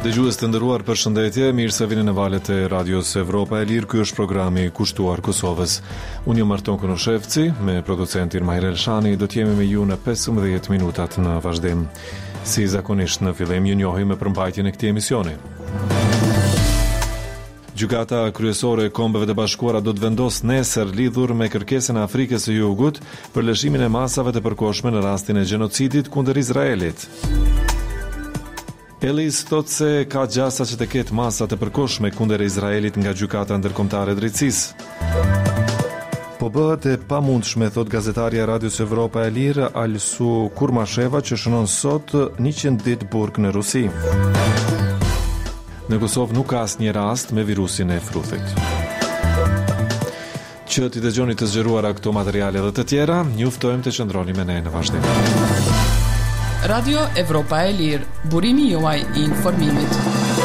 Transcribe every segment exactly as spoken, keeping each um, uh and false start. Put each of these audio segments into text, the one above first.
Dëgjues të nderuar, përshëndetje, mirë se vini në valët e Radios Evropa e Lirë. Ky është programi kushtuar Kosovës. Unë jam Marton Konoshevci, me producentin Mahir Elshani, do të jemi me ju në pesëmbëdhjetë minutat në vazhdim. Si zakonisht në fillim, ju njohim me përmbajtjen e këtij emisioni. Gjykata kryesore e Kombeve të Bashkuara do të vendos nesër lidhur me kërkesën e Afrikës së Jugut për lëshimin e masave të përkohshme në rastin e gjenocidit kundër Izraelit. Ellis thot se ka gjasa që të ketë masa të përkohshme kundër Izraelit nga gjykata ndërkombëtare e drejtësisë. Po bëhet e pamundshme, thot gazetarja e Radios Evropa e Lirë Alsu Kurmasheva, që shënon sot njëqind ditë burg në Rusi. Në Kosovë nuk ka asnjë rast me virusin e fruthit. Që t'i dëgjoni të zgjeruara këto materiale dhe të tjera, ju ftojmë të qëndroni me ne në vazhdim. Radio Evropa e Lirë, burimi juaj i informimit.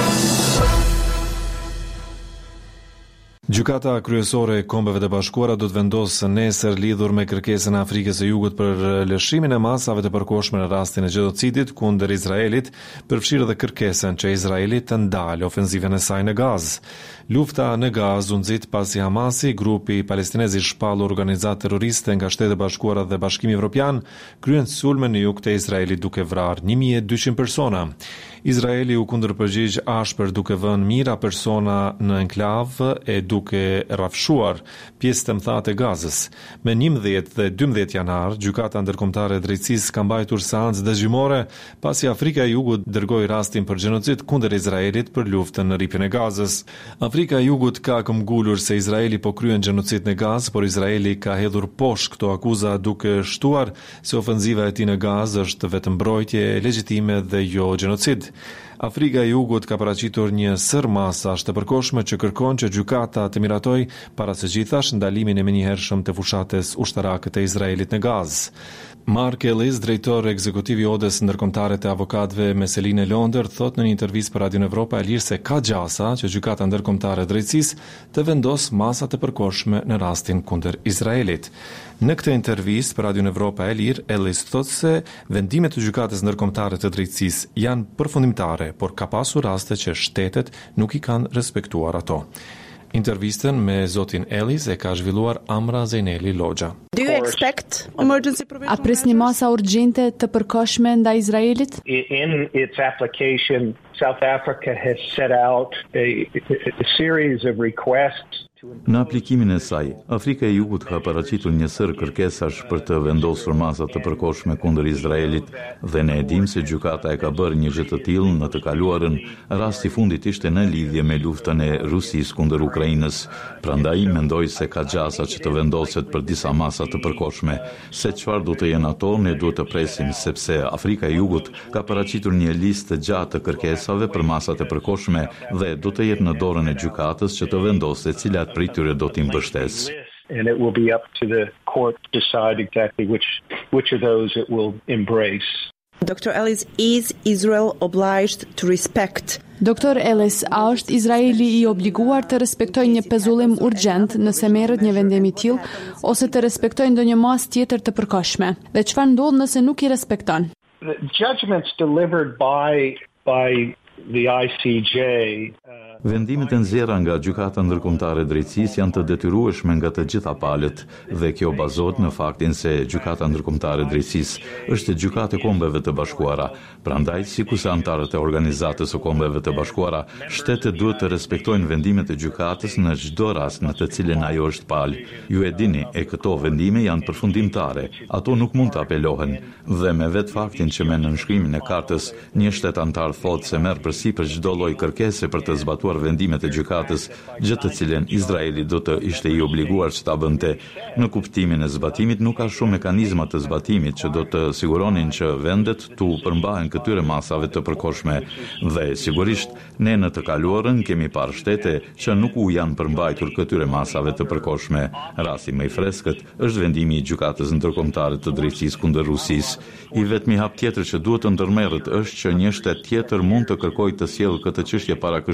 Gjykata kryesore e Kombeve të Bashkuara do të vendosë nesër lidhur me kërkesën e Afrikës së Jugut për lëshimin e masave të përkohshme në rastin e gjenocidit kundër Izraelit, përfshirë edhe kërkesën që Izraeli të ndalë ofenzivën e saj në Gazë. Lufta në Gazë u nxit pasi Hamasi, grupi palestinez i shpallur organizatë terroriste nga Shtetet e Bashkuara dhe Bashkimi Evropian, kryen sulme në jug të Izraelit duke vrarë një mijë e dyqind persona. Izraeli u kundërpërgjigj ashpër duke vënë mijëra persona në enklav e duke rrafshuar pjesë të mëdha të Gazës. Me njëmbëdhjetë dhe dymbëdhjetë janar, gjykata ndërkombëtare e drejtësisë ka mbajtur seancë dëgjimore pasi Afrika e Jugut dërgoi rastin për gjenocid kundër Izraelit për luftën në rripin e Gazës. Afrika e Jugut ka këmbgulur se Izraeli po kryen gjenocid në Gazë, por Izraeli ka hedhur poshtë këto akuza duke shtuar se ofenziva e tij në Gazë është vetëm mbrojtje legjitime dhe jo gjenocid. Afrika e Jugut ka paraqitur një sër masash të përkohshme që kërkon që gjykata të miratoj para së gjithash ndalimin e menjëhershëm të fushatës ushtarake të Izraelit në Gazë. Mark Ellis, drejtor ekzekutiv i Odës ndërkombëtare të avokatëve me selinë në Londër, thot në një intervistë për Radio Evropa e Lirë se ka gjasa që gjykata ndërkombëtare e drejtësisë të vendos masa të përkohshme në rastin kundër Izraelit. Në këtë intervistë për Radio Evropa e Lirë, Ellis thot se vendimet e gjykatës ndërkombëtare të drejtësisë janë përfundimtare, por ka pasur raste që shtetet nuk i kanë respektuar ato. Intervistën me zotin Ellis e ka zhvilluar Amra Zejneli Logja. A presni masa urgjente të përkohshme ndaj Izraelit? In its application, South Africa has set out a, a series of requests. Në aplikimin e saj, Afrika e Jugut ka paraqitur një sër kërkesash për të vendosur masa të përkohshme kundër Izraelit dhe ne e dim se gjykata e ka bërë një gjë të tillë në të kaluarën. Rasti i fundit ishte në lidhje me luftën e Rusisë kundër Ukrainës. Prandaj mendoj se ka gjasa që të vendoset për disa masa të përkohshme. Se çfarë do të jenë ato, ne duhet të presim, sepse Afrika e Jugut ka paraqitur një listë të gjatë të kërkesave për masat e përkohshme dhe do të jetë në dorën e gjykatës që të vendosë cilat prej tyre do t'i mbështesë. And it will be up to the court to decide exactly which which of those it will embrace. Doctor Ellis, is Israel obliged to respect? Doktor Ellis, a është Izraeli i obliguar të respektojë një pezullim urgjent nëse merret një vendim i tillë ose të respektojë ndonjë masë tjetër të përkohshme? Dhe çfarë ndodh nëse nuk i respekton? The judgments delivered by by the I C J uh, Vendimet e nxjerra nga gjykata ndërkombëtare e drejtësisë janë të detyrueshme nga të gjitha palët dhe kjo bazohet në faktin se gjykata ndërkombëtare e drejtësisë është gjykatë e Kombeve të Bashkuara. Prandaj, sikurse anëtarët e organizatës së Kombeve të Bashkuara, shtetet duhet të respektojnë vendimet e gjykatës në çdo rast në të cilën ajo është palë. Ju e dini, e këto vendime janë përfundimtare. Ato nuk mund të apelohen dhe me vetë faktin që me nënshkrimin e kartës një shtet anëtar thotë se merr përsipër çdo lloj kërkese për të zbatuar vendimet e gjykatës, gjë të cilën Izraeli do të ishte i obliguar që ta bënte. Në kuptimin e zbatimit nuk ka shumë mekanizma të zbatimit që do të siguronin që vendet tu përmbahen këtyre masave të përkohshme dhe sigurisht ne në të kaluarën kemi parë shtete që nuk u janë përmbajtur këtyre masave të përkohshme. Rasti më i freskët është vendimi i gjykatës ndërkombëtare të drejtësisë kundër Rusisë. I vetmi hap tjetër që duhet të ndërmerret është që një shtet tjetër mund të kërkojë të sjellë këtë çështje para Këshillit të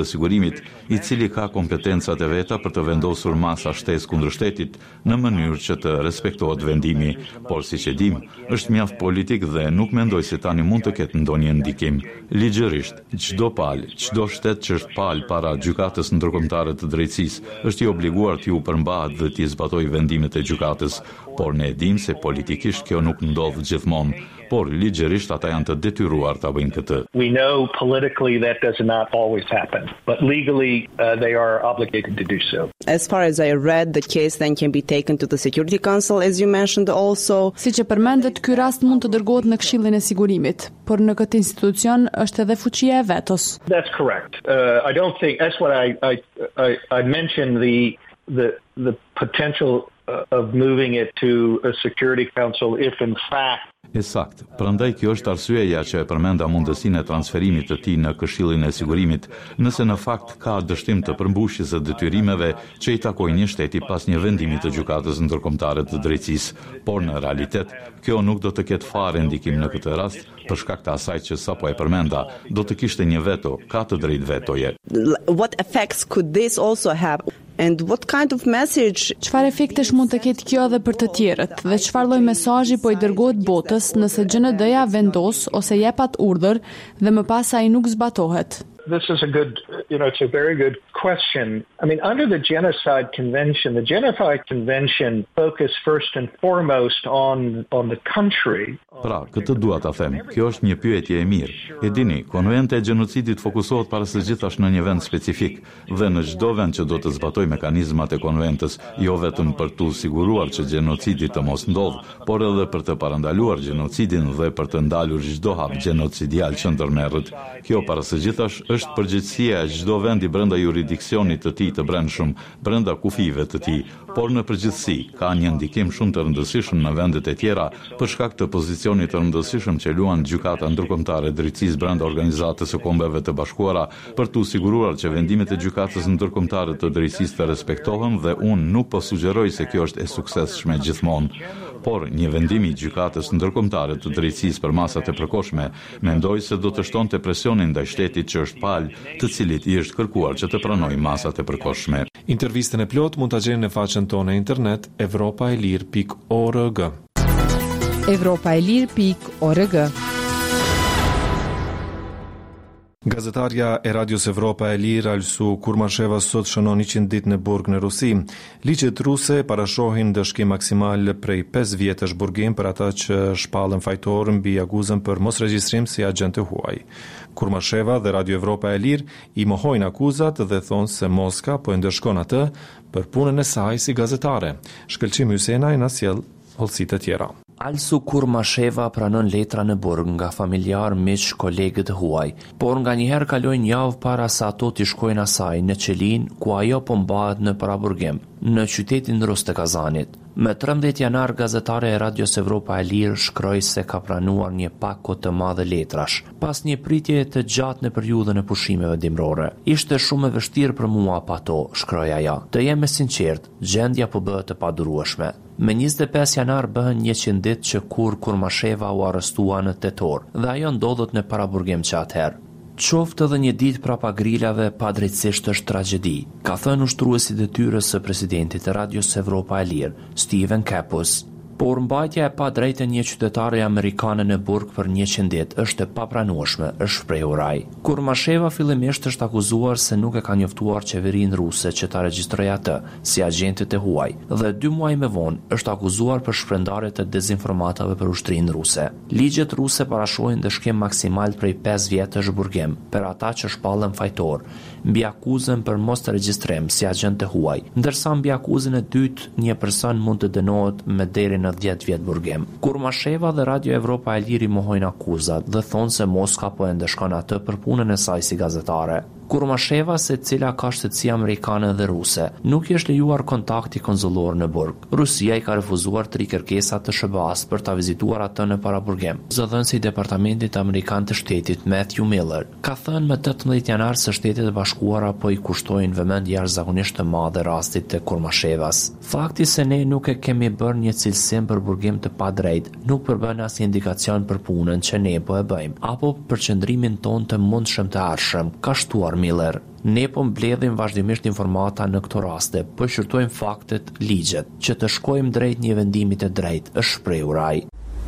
sigurimit, i cili ka kompetencat e veta për të vendosur masa shtesë kundër shtetit në mënyrë që të respektohet vendimi, por siç e dim, është mjaft politik dhe nuk mendoj se tani mund të ketë ndonjë ndikim. Ligjërisht, çdo palë, çdo shtet që është palë para gjykatës ndërkombëtare të drejtësisë, është i obliguar t'ju përmbahet dhe t'i zbatojë vendimet e gjykatës, por ne e dim se politikisht kjo nuk ndodh gjithmonë, por ligjërisht ata janë të detyruar ta bëjnë këtë. We know politically that does not always happen, but legally uh, they are obligated to do so. As far as I read, the case then can be taken to the Security Council, as you mentioned also. Siç e përmendet, ky rast mund të dërgohet në Këshillin e Sigurimit, por në këtë institucion është edhe fuqia e vetos. That's correct. Uh, I don't think that's what I I I, I mentioned the the the potential uh, of moving it to a Security Council if in fact. E sakt, prandaj kjo është arsyeja që e përmenda mundësinë e transferimit të tij në Këshillin e Sigurimit, nëse në fakt ka dështim të përmbushjes së detyrimeve që i takojnë një shteti pas një vendimi të gjykatës ndërkombëtare të drejtësisë, por në realitet kjo nuk do të ketë fare ndikim në këtë rast, për shkak të asaj që sapo e përmenda, do të kishte një veto, ka të drejtë vetoje. What effects could this also have? And what kind of message? Çfarë efektesh mund të ketë kjo edhe për të tjerët dhe çfarë lloj mesazhi po i dërgohet botës nëse G N D-ja vendos ose jep atë urdhër dhe më pas ai nuk zbatohet? This is a good, you know, it's a very good question. I mean, under the Genocide Convention, the Genocide Convention focused first and foremost on on the country. Pra, këtë dua ta them. Kjo është një pyetje e mirë. E dini, konventi i gjenocidit fokusohet para së gjithash në një vend specifik dhe në çdo vend që do të zbatojë mekanizmat e konventës, jo vetëm për të siguruar që gjenocidi të mos ndodh, por edhe për të parandaluar gjenocidin dhe për të ndalur çdo hap gjenocidial që ndërmerret. Kjo para së gjithash është përgjegjësia e çdo vendi brenda jurisdiksionit të tij të brendshëm, brenda kufive të tij, por në përgjithësi ka një ndikim shumë të rëndësishëm në vendet e tjera për shkak të pozicionit të rëndësishëm që luan gjykata ndërkombëtare e drejtësisë brenda Organizatës së Kombeve të Bashkuara për të siguruar që vendimet e gjykatës ndërkombëtare të drejtësisë të respektohen dhe unë nuk po sugjeroj se kjo është e suksesshme gjithmonë. Por një vendim i gjykatës ndërkombëtare të drejtësisë për masat e përkohshme, mendoj se do të shtonte presionin ndaj shtetit që është palë, të cilit i është kërkuar që të pranojë masat e përkohshme. Intervistën e plot mund ta gjeni në faqen tonë internet evropaelir pikë org. evropaelir pikë org. Gazetarja e Radios Evropa e Lirë Alsu Kurmasheva sot shënon njëqind ditë në burg në Rusi. Ligjet ruse parashohin dëshkim maksimal prej pesë vjetësh burgim për ata që shpallën fajtor mbi akuzën për mos regjistrim si agent të huaj. Kurmasheva dhe Radio Evropa e Lirë i mohojnë akuzat dhe thonë se Moska po e ndëshkon atë për punën e saj si gazetare. Shkëlqim Hysenaj na sjell hollësitë e tjera. Alsu Kurmasheva pranon letra në burg nga familjar, miq, kolegët huaj, por nga njëherë kalojnë javë para sa ato t'i shkojnë asaj në Qelin, ku ajo po mbahet në paraburgim, në qytetin rus të Kazanit. Me trembëdhjetë janar, gazetare e Radios Evropa e Lirë shkroi se ka pranuar një pako të madhe letrash, pas një pritje të gjatë në periudhën e pushimeve dimrore. Ishte shumë e vështirë për mua pa to, shkroi ajo. Të jem e sinqert, gjendja po bëhet e padurueshme. Me njëzet e pesë janar bëhen njëqind ditë që kur Kurmasheva u arrestua në tetor dhe ajo ndodhet në paraburgim që atëherë. Qoftë edhe një ditë prapa grilave, padrejtësisht është tragjedi, ka thënë ushtruesi i detyrës së presidentit të Radios Evropa e Lirë, Steven Kapus. Por mbajtja e padrejtë e një qytetare amerikane në burg për njëqind ditë është e papranueshme, është shprehur ai. Kurmasheva fillimisht është akuzuar se nuk e ka njoftuar qeverinë ruse që ta regjistrojë atë si agente të huaj dhe dy muaj më vonë është akuzuar për shpërndarje të dezinformatave për ushtrinë ruse. Ligjet ruse parashohin dëshkim maksimal prej pesë vjetësh burgim për ata që shpallën fajtor, mbi akuzën për mos të regjistrim si agent të huaj, ndërsa mbi akuzën e dytë një person mund të dënohet me deri në dhjetë vjet burgim. Kurmasheva dhe Radio Evropa e Lirë mohojnë akuzat dhe thonë se Moska po e ndeshkon atë për punën e saj si gazetare. Kurmasheva, se cila ka shtetësi amerikane dhe ruse, nuk i është lejuar kontakti konsullor në burg. Rusia i ka refuzuar tri kërkesa të S B A-s për ta vizituar atë në paraburgim. Zëdhënësi i Departamentit Amerikan të Shtetit, Matthew Miller, ka thënë me tetëmbëdhjetë janar se Shtetet e Bashkuara po i kushtojnë vëmendje jashtëzakonisht të madhe rastit të Kurmashevas. Fakti se ne nuk e kemi bërë një cilësim për burgim të padrejt nuk përbën asnjë indikacion për punën që ne po e bëjmë, apo për qëndrimin ton të mundshëm të ardhshëm, ka shtuar Miller. Ne po mbledhim vazhdimisht informata në këto raste, po shqyrtojmë faktet, ligjet, që të shkojmë drejt një vendimi të drejtë, është shprehur ai.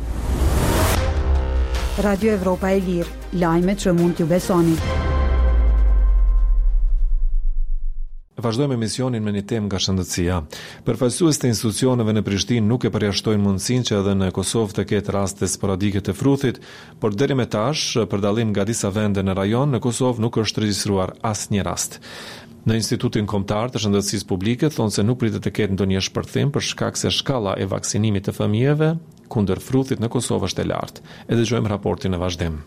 Radio Evropa e Lirë, lajmet që mund t'ju besoni. Vazhdojmë emisionin me një temë nga shëndetësia. Përfaqësues të institucioneve në Prishtinë nuk e përjashtojnë mundësinë që edhe në Kosovë të ketë raste sporadike të fruthit, por deri më tash, për dallim nga disa vende në rajon, në Kosovë nuk është regjistruar asnjë rast. Në Institutin Kombëtar të Shëndetësisë Publike thonë se nuk pritet të ketë ndonjë shpërthim për shkak se shkalla e vaksinimit të fëmijëve kundër fruthit në Kosovë është e lartë. E dëgjojmë raportin në vazhdim.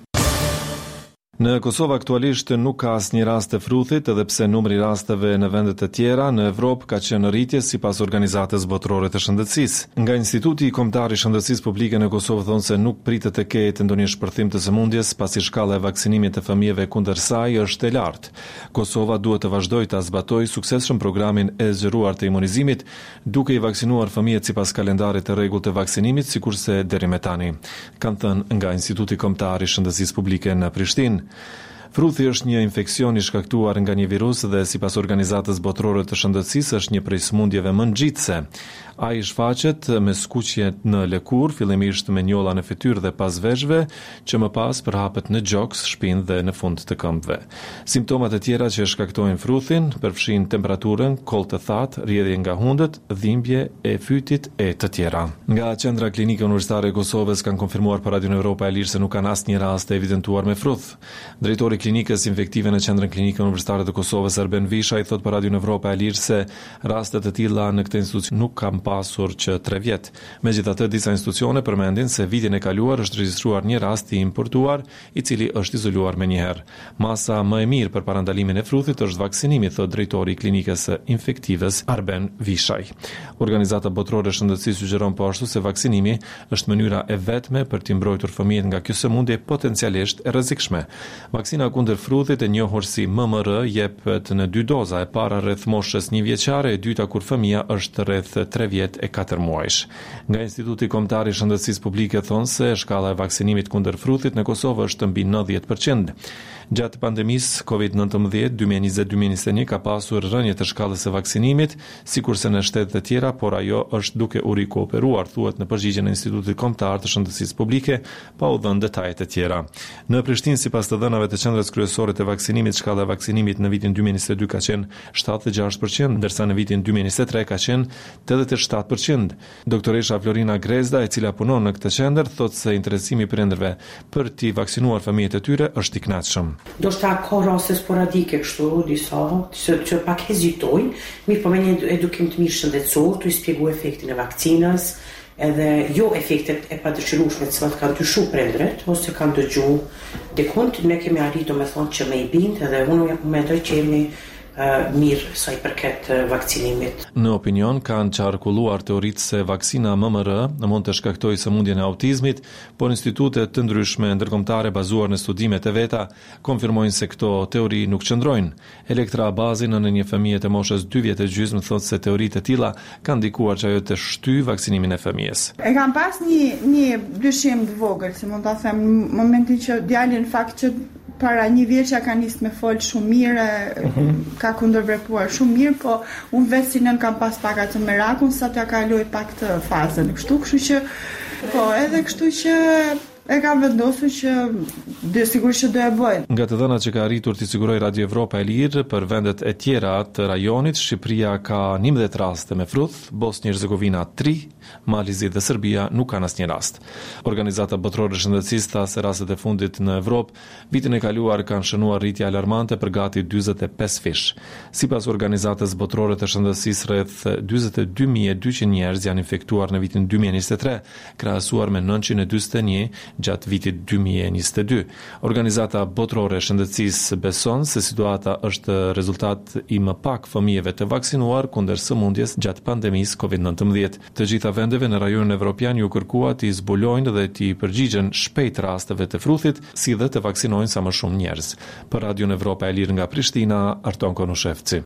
Në Kosovë aktualisht nuk ka asnjë rast të fruthit, edhe pse numri rasteve në vendet e tjera në Evropë ka qenë në rritje sipas Organizatës Botërore të Shëndetësisë. Nga Instituti Kombëtar i Shëndetësisë Publike në Kosovë thonë se nuk pritet të ketë ndonjë shpërthim të sëmundjes, pasi shkalla e vaksinimit të fëmijëve kundër saj është e lartë. Kosova duhet të vazhdojë ta zbatojë suksesshëm programin e zgjeruar të imunizimit, duke i vaksinuar fëmijët sipas kalendarit të rregullt të vaksinimit, sikurse deri më tani, kanë thënë nga Instituti Kombëtar i Shëndetësisë Publike në Prishtinë. Fruthi është një infeksion i shkaktuar nga një virus dhe sipas Organizatës Botërore të Shëndetësisë është një prej sëmundjeve më nxitse. Ai shfaqet me skuqje në lëkurë, fillimisht me njolla në fytyrë dhe pas veshëve, që më pas përhapet në gjoks, shpinë dhe në fund të këmbëve. Simptomat e tjera që shkaktojnë fruthin përfshin temperaturën, kollë të thatë, rrjedhje nga hundët, dhimbje e fytit e të tjera. Nga Qendra Klinike Universitare e Kosovës kanë konfirmuar për Radio Evropa e Lirë se nuk kanë asnjë rast të evidentuar me fruth. Drejtori i Klinikës Infektive në Qendrën Klinike Universitare të Kosovës, Erben Visha, i thot për Radio Evropa e Lirë se rastet të tilla në këtë institucion nuk kanë pasur që tre vjet. Megjithatë, disa institucione përmendin se vitin e kaluar është regjistruar një rast i importuar, i cili është izoluar me një herë. Masa më e mirë për parandalimin e fruthit është vaksinimi, thot drejtori i Klinikës Infektives Erben Vishaj. Organizata Botërore e Shëndetësisë sugjeron po ashtu se vaksinimi është mënyra e vetme për të mbrojtur fëmijët nga kjo sëmundje potencialisht e rrezikshme. Vaksina kundër fruthit, e njohur si M M R, jepet në dy doza, e para rreth moshës një vjeçare, e dyta kur fëmia është rreth tre vjet e katër muajsh. Nga Instituti Kombëtar i Shëndetësisë Publike thonë se shkalla e vaksinimit kundër fruthit në Kosovë është mbi nëntëdhjetë përqind. Gjatë pandemisë Covid nëntëmbëdhjetë dy mijë e njëzet dy mijë e njëzet e një ka pasur rënje të shkallës së vaksinimit, sikurse në shtetet e tjera, por ajo është duke u rikuperuar, thuhet në përgjigjen e Institutit Kombëtar të Shëndetësisë Publike, pa u dhënë detajet e tjera. Në Prishtinë, sipas të dhënave të qendrës kryesore të vaksinimit, shkalla e vaksinimit në vitin dy mijë e njëzet e dy ka qenë shtatëdhjetë e gjashtë përqind, ndërsa në vitin dy mijë e njëzet e tre ka qenë tetëdhjetë e shtatë përqind. Doktoresha Florina Grezda, e cila punon në këtë qendër, thotë se interesimi i prindërve për të vaksinuar fëmijët e tyre është i kënaqshëm. Do shta ka raste sporadike kështu, disa që, që pak hezitojnë, mirë po me një edukim të mirë shëndetësor, të i spjegu efektin e vakcinës, edhe jo efektet e padëshirueshme të cilat kanë dyshu prindërit, ose kanë dëgju dikund, ne kemi arritur me thonë që me i bindë, edhe unë mendoj që jemi Uh, mirë sa i përket uh, vaksinimit. Në opinion kanë qarkulluar teoritë se vaksina M M R mund të shkaktojë sëmundjen e autizmit, por institute të ndryshme ndërkombëtare bazuar në studimet e veta konfirmojnë se këto teori nuk qëndrojnë. Elektra Abazi, në një fëmijë të moshës dy vjet e gjysmë, thotë se teoritë e tilla kanë ndikuar që ajo të shtyjë vaksinimin e fëmijës. E kam pas një një dyshim të vogël, si mund ta them, në momentin që djali në fakt që para një vjeçja ka nisë me fol shumë mirë, uh-huh. ka kundërvepruar shumë mirë, po unë vetë si nën kam pas pak atë merakun sa t'ja kaloj pak të fazën. Kështu, kështu që, po edhe kështu që e kam vendosur që dhe sigurisht që do e bëj. Nga të dhënat që ka arritur t'i siguroj Radio Evropa e Lirë për vendet e tjera të rajonit, Shqipëria ka njëmbëdhjetë raste me fruth, Bosnia e Hercegovina tri, Malizi dhe Serbia nuk kanë asnjë rast. Organizata Botërore e Shëndetësisë tha se rastet e fundit në Evropë vitin e kaluar kanë shënuar rritje alarmante për gati dyzet e pesë fish. Sipas Organizatës Botërore të Shëndetësisë, rreth dyzet e dy mijë e dyqind njerëz janë infektuar në vitin dy mijë e njëzet e tre, krahasuar me nëntëqind e dyzet e një gjatë vitit dy mijë e njëzet e dy. Organizata Botërore e Shëndetësisë beson se situata është rezultat i më pak fëmijëve të vaksinuar kundër sëmundjes gjatë pandemisë Covid nëntëmbëdhjetë. Të gjitha vendeve në rajonin evropian ju kërkua të zbulojnë dhe të përgjigjen shpejt rasteve të fruthit, si dhe të vaksinojnë sa më shumë njerëz. Për Radio Evropa e Lirë nga Prishtina, Arton Konushevci.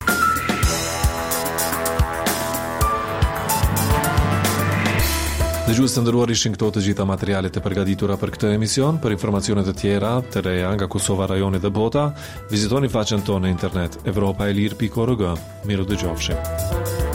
Dëgjues të nderuar, ishin këto të gjitha materialet e përgatitura për këtë emision. Për informacione të tjera të reja nga Kosova, rajoni dhe bota, vizitoni faqen tonë në internet evropaelir pikë org. Miru dëgjofshim.